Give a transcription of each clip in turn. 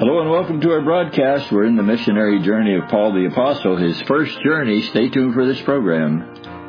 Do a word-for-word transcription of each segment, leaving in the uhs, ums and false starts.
Hello and welcome to our broadcast. We're in the missionary journey of Paul the Apostle, his first journey. Stay tuned for this program.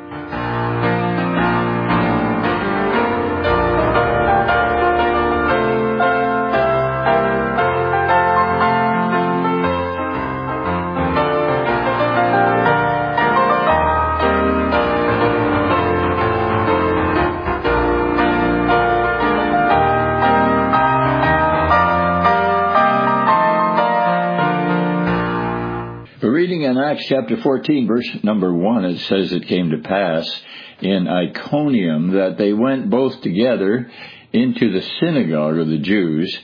In Acts chapter fourteen, verse number one, it says it came to pass in Iconium that they went both together into the synagogue of the Jews,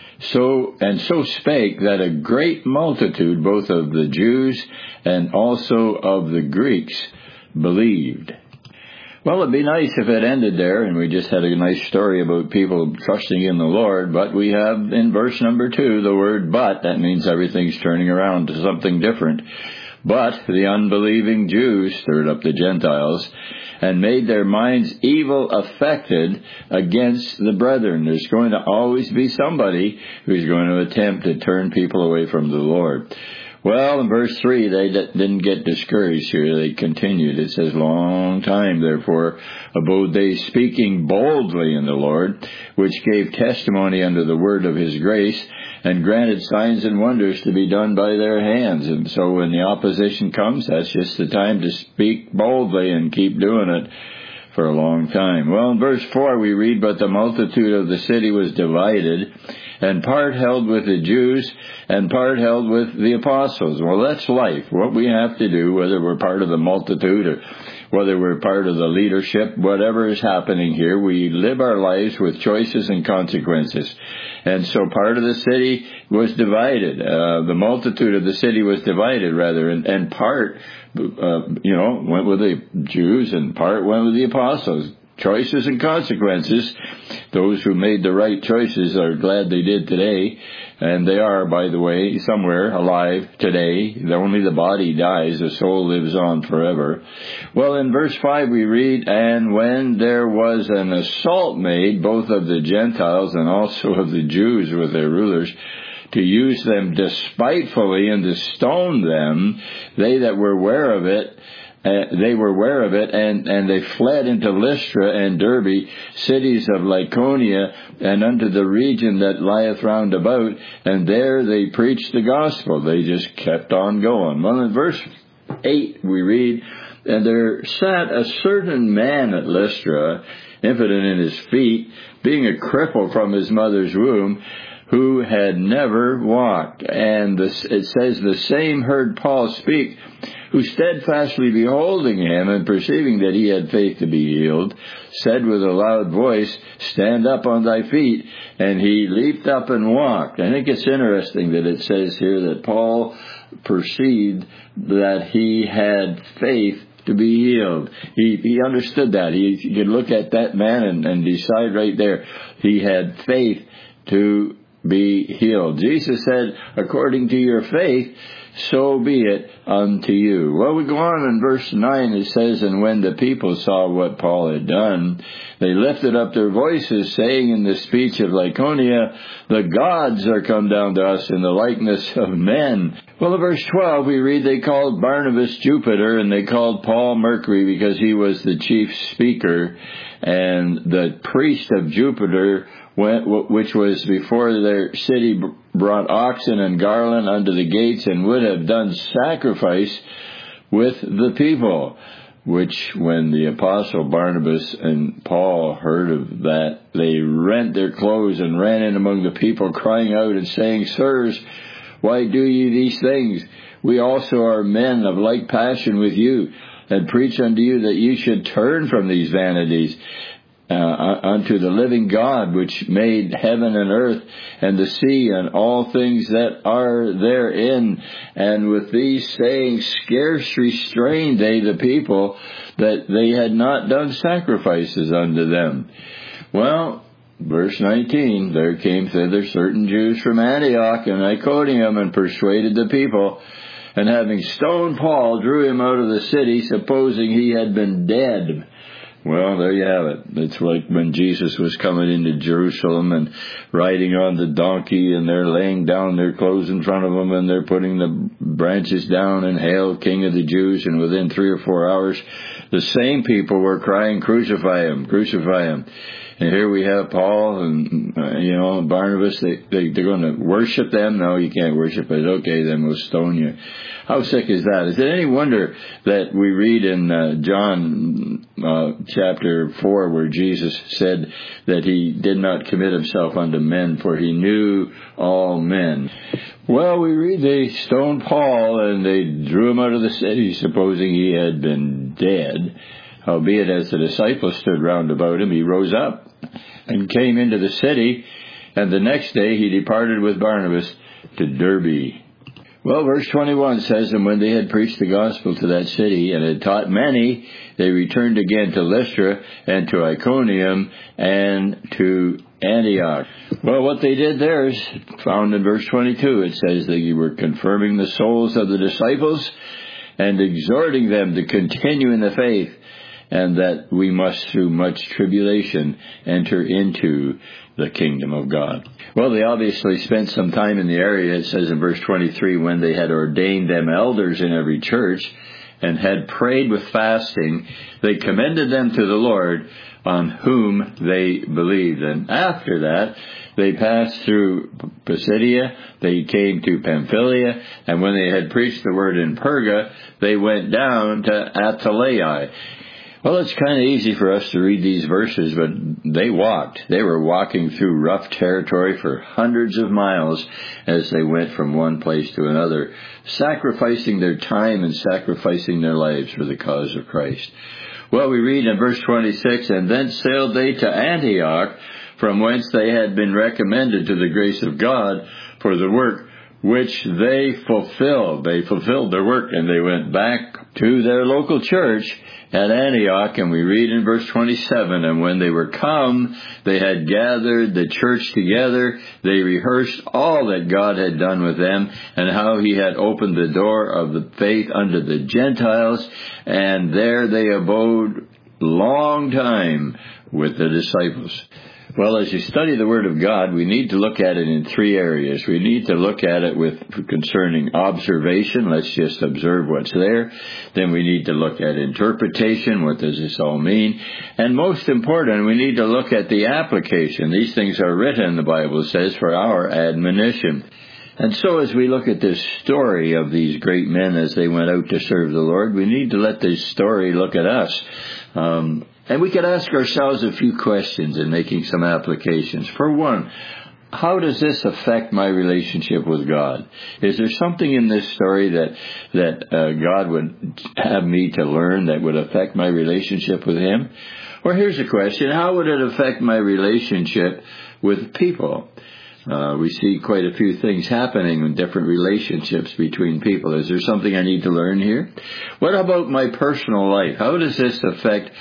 so and so spake that a great multitude, both of the Jews and also of the Greeks, believed. Well, it'd be nice if it ended there and we just had a nice story about people trusting in the Lord, but we have in verse number two the word but. That means everything's turning around to something different. But the unbelieving Jews stirred up the Gentiles and made their minds evil affected against the brethren. There's going to always be somebody who's going to attempt to turn people away from the Lord. Well, in verse three, they didn't get discouraged here. They continued. It says, long time, therefore, abode they speaking boldly in the Lord, which gave testimony unto the word of his grace, and granted signs and wonders to be done by their hands. And so when the opposition comes, that's just the time to speak boldly and keep doing it for a long time. Well, in verse four we read, but the multitude of the city was divided, and part held with the Jews, and part held with the apostles. Well, that's life. What we have to do, whether we're part of the multitude or whether we're part of the leadership, whatever is happening here, we live our lives with choices and consequences. And so part of the city was divided. Uh, the multitude of the city was divided, rather, and, and part, uh, you know, went with the Jews and part went with the apostles. Choices and consequences. Those who made the right choices are glad they did today. And they are, by the way, somewhere alive today. Only the body dies, the soul lives on forever. Well, in verse five we read, and when there was an assault made, both of the Gentiles and also of the Jews with their rulers, to use them despitefully and to stone them, they that were aware of it, Uh, they were aware of it, and, and they fled into Lystra and Derbe, cities of Lycaonia, and unto the region that lieth round about, and there they preached the gospel. They just kept on going. Well, in verse eight we read, and there sat a certain man at Lystra, impotent in his feet, being a cripple from his mother's womb, who had never walked. And this, it says, the same heard Paul speak, who steadfastly beholding him and perceiving that he had faith to be healed, said with a loud voice, stand up on thy feet. And he leaped up and walked. I think it's interesting that it says here that Paul perceived that he had faith to be healed. He he understood that. He, he could look at that man and, and decide right there. He had faith to be healed. Jesus said, according to your faith, so be it unto you. Well, we go on in verse nine. It says, and when the people saw what Paul had done, they lifted up their voices, saying in the speech of Lycaonia, the gods are come down to us in the likeness of men. Well, in verse twelve, we read, they called Barnabas Jupiter, and they called Paul Mercury, because he was the chief speaker. And the priest of Jupiter, which was before their city, brought oxen and garland unto the gates, and would have done sacrifice with the people. Which, when the apostle Barnabas and Paul heard of that, they rent their clothes and ran in among the people, crying out and saying, sirs, why do ye these things? We also are men of like passion with you, and preach unto you that ye should turn from these vanities, Uh, unto the living God, which made heaven and earth and the sea and all things that are therein. And with these sayings scarce restrained they the people, that they had not done sacrifices unto them. Well, verse nineteen, there came thither certain Jews from Antioch and Iconium, and persuaded the people, and having stoned Paul, drew him out of the city, supposing he had been dead. Well, there you have it. It's like when Jesus was coming into Jerusalem and riding on the donkey, and they're laying down their clothes in front of him, and they're putting the branches down and hail, King of the Jews. And within three or four hours, the same people were crying, crucify him, crucify him. And here we have Paul and, uh, you know, Barnabas. They, they, they're going to worship them. No, you can't worship it. Okay, then we'll stone you. How sick is that? Is it any wonder that we read in uh, John uh, chapter four where Jesus said that he did not commit himself unto men, for he knew all men. Well, we read they stoned Paul and they drew him out of the city, supposing he had been dead. Howbeit, as the disciples stood round about him, he rose up and came into the city, and the next day he departed with Barnabas to Derbe. Well, verse twenty-one says, and when they had preached the gospel to that city and had taught many, they returned again to Lystra and to Iconium and to Antioch. Well, what they did there is found in verse twenty-two. It says that you were confirming the souls of the disciples and exhorting them to continue in the faith, and that we must through much tribulation enter into the kingdom of God. Well, they obviously spent some time in the area. It says in verse twenty-three, when they had ordained them elders in every church and had prayed with fasting, they commended them to the Lord, on whom they believed. And after that, they passed through Pisidia, they came to Pamphylia, and when they had preached the word in Perga, they went down to Attalia. Well, it's kind of easy for us to read these verses, but they walked. They were walking through rough territory for hundreds of miles as they went from one place to another, sacrificing their time and sacrificing their lives for the cause of Christ. Well, we read in verse twenty-six, and thence sailed they to Antioch, from whence they had been recommended to the grace of God for the work which they fulfilled. They fulfilled their work, and they went back to their local church at Antioch, and we read in verse twenty-seven, and when they were come, they had gathered the church together. They rehearsed all that God had done with them, and how he had opened the door of the faith unto the Gentiles, and there they abode long time with the disciples. Well, as you study the Word of God, we need to look at it in three areas. We need to look at it with concerning observation. Let's just observe what's there. Then we need to look at interpretation. What does this all mean? And most important, we need to look at the application. These things are written, the Bible says, for our admonition. And so as we look at this story of these great men as they went out to serve the Lord, we need to let this story look at us. Um, and we could ask ourselves a few questions in making some applications. For one, how does this affect my relationship with God? Is there something in this story that that uh, God would have me to learn that would affect my relationship with Him? Or here's a question, how would it affect my relationship with people? Uh, we see quite a few things happening in different relationships between people. Is there something I need to learn here? What about my personal life? How does this affect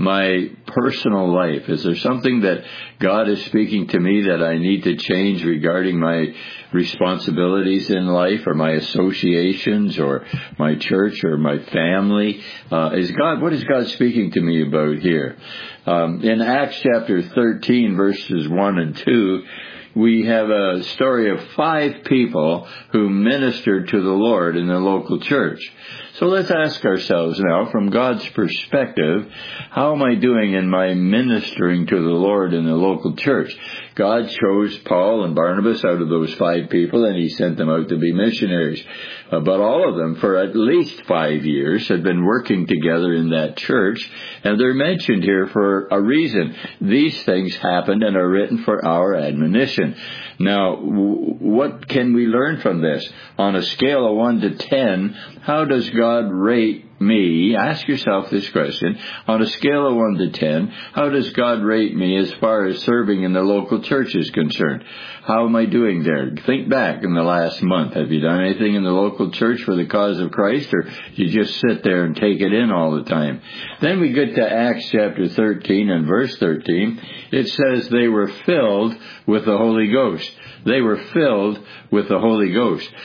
my personal life? Is there something that God is speaking to me that I need to change regarding my responsibilities in life, or my associations, or my church, or my family? Uh, is God, what is God speaking to me about here? Um, in Acts chapter thirteen, verses one and two, we have a story of five people who ministered to the Lord in the local church. So let's ask ourselves now, from God's perspective, how am I doing in my ministering to the Lord in the local church? God chose Paul and Barnabas out of those five people, and He sent them out to be missionaries. Uh, but all of them, for at least five years, had been working together in that church, and they're mentioned here for a reason. These things happened and are written for our admonition. Now, w- what can we learn from this? On a scale of one to ten, how does God rate me? Ask yourself this question. On a scale of one to ten, how does God rate me as far as serving in the local church is concerned? How am I doing there? Think back in the last month. Have you done anything in the local church for the cause of Christ, or you just sit there and take it in all the time? Then we get to Acts chapter thirteen and verse thirteen. It says they were filled with the Holy Ghost. They were filled with the Holy Ghost.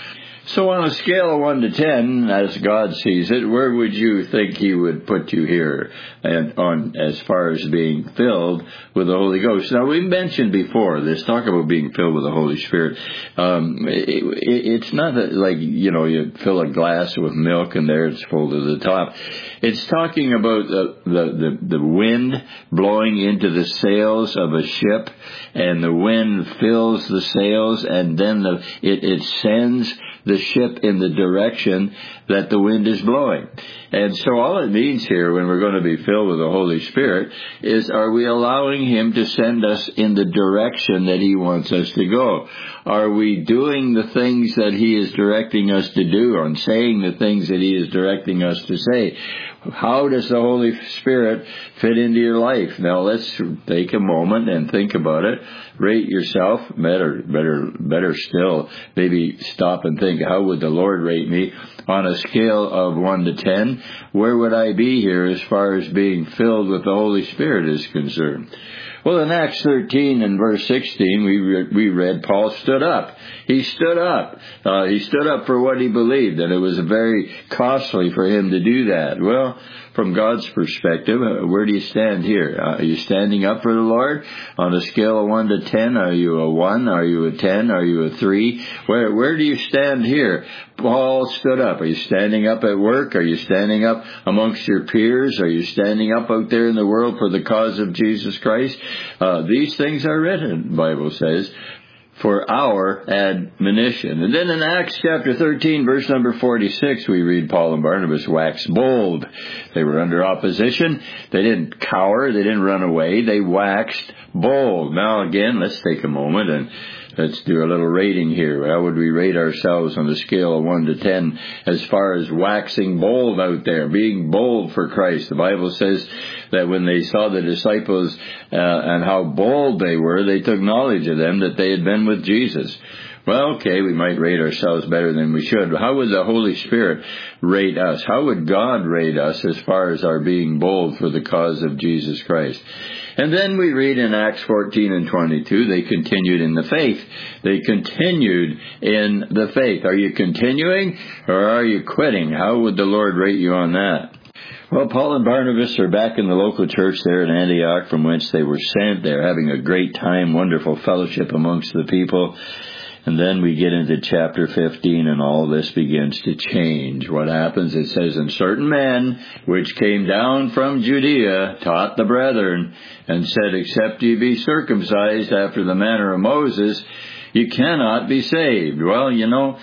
So on a scale of one to ten, as God sees it, where would you think He would put you here, and on as far as being filled with the Holy Ghost? Now, we mentioned before this talk about being filled with the Holy Spirit. Um, it, it, it's not that, like, you know, you fill a glass with milk and there it's full to the top. It's talking about the, the, the, the wind blowing into the sails of a ship, and the wind fills the sails, and then the it, it sends the ship in the direction that the wind is blowing. And so all it means here, when we're going to be filled with the Holy Spirit, is are we allowing Him to send us in the direction that He wants us to go? Are we doing the things that He is directing us to do, and saying the things that He is directing us to say? How does the Holy Spirit fit into your life? Now let's take a moment and think about it. Rate yourself. Better, better, better still, maybe stop and think, how would the Lord rate me on a scale of one to ten? Where would I be here as far as being filled with the Holy Spirit is concerned? Well, in Acts thirteen and verse sixteen, we re- we read Paul stood up. He stood up. Uh, he stood up for what he believed, and it was very costly for him to do that. Well, from God's perspective, uh, where do you stand here? Uh, are you standing up for the Lord? On a scale of one to ten, are you a one? Are you a ten? Are you a three? Where where do you stand here? Paul stood up. Are you standing up at work? Are you standing up amongst your peers? Are you standing up out there in the world for the cause of Jesus Christ? Uh, these things are written, the Bible says, for our admonition. And then in Acts chapter thirteen, verse number forty-six, we read Paul and Barnabas wax bold. They were under opposition. They didn't cower. They didn't run away. They waxed bold. Now again, let's take a moment and let's do a little rating here. How would we rate ourselves on a scale of one to ten as far as waxing bold out there, being bold for Christ? The Bible says that when they saw the disciples uh, and how bold they were, they took knowledge of them that they had been with Jesus. Well, okay, we might rate ourselves better than we should. How would the Holy Spirit rate us? How would God rate us as far as our being bold for the cause of Jesus Christ? And then we read in Acts fourteen and twenty-two, they continued in the faith. They continued in the faith. Are you continuing or are you quitting? How would the Lord rate you on that? Well, Paul and Barnabas are back in the local church there in Antioch from whence they were sent. They're having a great time, wonderful fellowship amongst the people. And then we get into chapter fifteen, and all this begins to change. What happens? It says, and certain men which came down from Judea taught the brethren, and said, except ye be circumcised after the manner of Moses, you cannot be saved. Well, you know,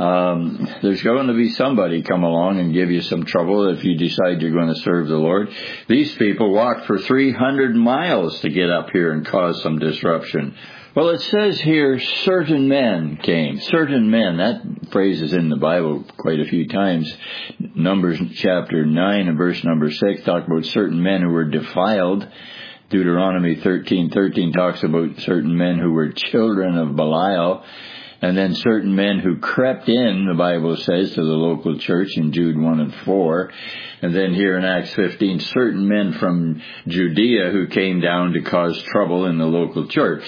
um, there's going to be somebody come along and give you some trouble if you decide you're going to serve the Lord. These people walked for three hundred miles to get up here and cause some disruption. Well, it says here, certain men came. Certain men, that phrase is in the Bible quite a few times. Numbers chapter nine and verse number six talk about certain men who were defiled. Deuteronomy thirteen thirteen talks about certain men who were children of Belial. And then certain men who crept in, the Bible says, to the local church in Jude one and four. And then here in Acts fifteen, certain men from Judea who came down to cause trouble in the local church.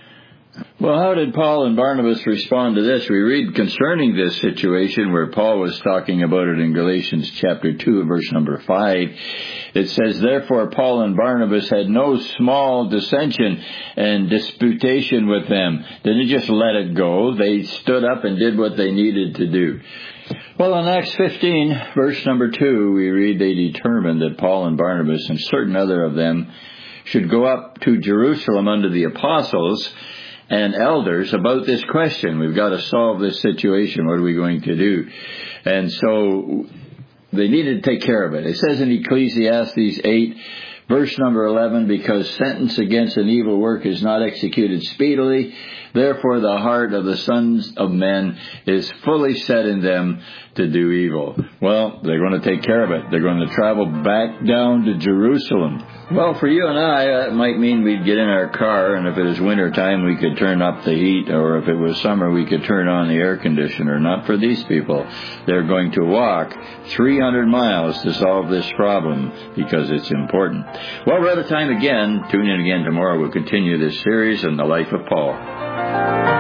Well, how did Paul and Barnabas respond to this? We read concerning this situation where Paul was talking about it in Galatians chapter two, verse number five. It says, therefore Paul and Barnabas had no small dissension and disputation with them. They didn't just let it go. They stood up and did what they needed to do. Well, in Acts fifteen, verse number two, we read they determined that Paul and Barnabas and certain other of them should go up to Jerusalem unto the apostles and elders about this question. We've got to solve this situation. What are we going to do? And so they needed to take care of it. It says in Ecclesiastes eight, verse number eleven, because sentence against an evil work is not executed speedily, therefore the heart of the sons of men is fully set in them to do evil. Well, they're going to take care of it. They're going to travel back down to Jerusalem. Well, for you and I, that might mean we'd get in our car, and if it was winter time, we could turn up the heat, or if it was summer, we could turn on the air conditioner. Not for these people. They're going to walk three hundred miles to solve this problem because it's important. Well, we're out of time again. Tune in again tomorrow. We'll continue this series on the life of Paul.